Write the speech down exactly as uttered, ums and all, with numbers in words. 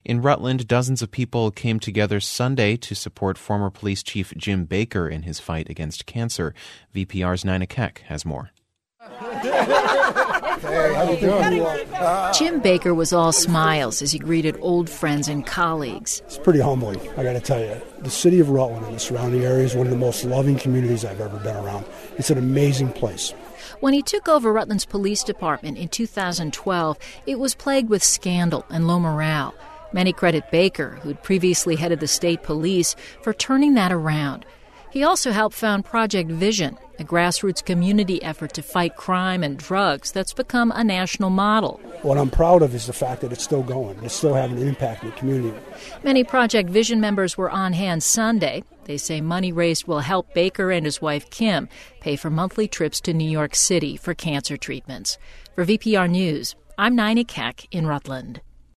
In Rutland, dozens of people came together Sunday to support former police chief Jim Baker in his fight against cancer. V P R's Nina Keck has more. Hey, how you doing? Jim Baker was all smiles as he greeted old friends and colleagues. It's pretty humbling, I got to tell you. The city of Rutland and the surrounding area is one of the most loving communities I've ever been around. It's an amazing place. When he took over Rutland's police department in two thousand twelve, it was plagued with scandal and low morale. Many credit Baker, who'd previously headed the state police, for turning that around. He also helped found Project Vision, a grassroots community effort to fight crime and drugs that's become a national model. What I'm proud of is the fact that it's still going. It's still having an impact in the community. Many Project Vision members were on hand Sunday. They say money raised will help Baker and his wife Kim pay for monthly trips to New York City for cancer treatments. For V P R News, I'm Nina Keck in Rutland.